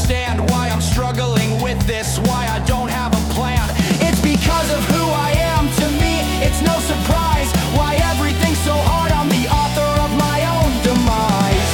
understand why I'm struggling with this, why I don't have a plan. It's because of who I am. To me, it's no surprise why everything's so hard. I'm the author of my own demise.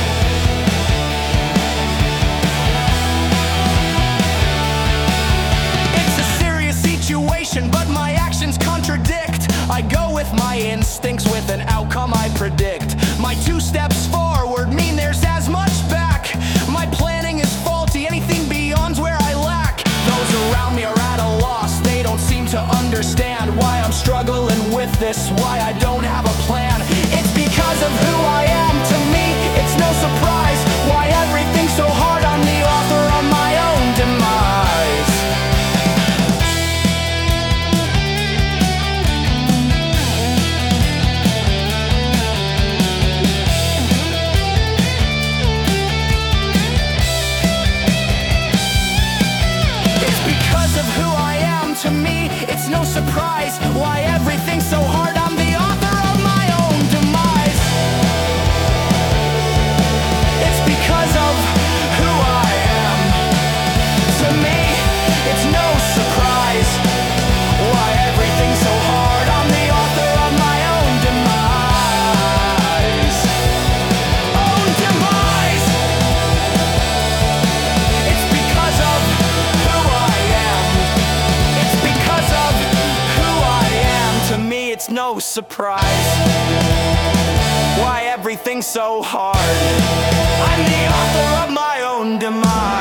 It's a serious situation, but my actions contradict. I go with my instincts with an outcome I predict. My 2 steps forward mean there's as much back. My planning is faulty, anything beyond's where I lack. Those around me are at a loss, they don't seem to understand why I'm struggling with this, why I don't have a plan. It's because of who I am. To me, it's no surprise why everything's so hard. I'm the author of my own demise. To me, it's no surprise why everything's so hard. I'm the author of my own demise. It's because of who I am. To me, it's no surprise why everything's so hard. I'm the author of my own demise. Own demise. It's because of who I am. To me, it's no surprise why everything's so hard. I'm the author of my own demise.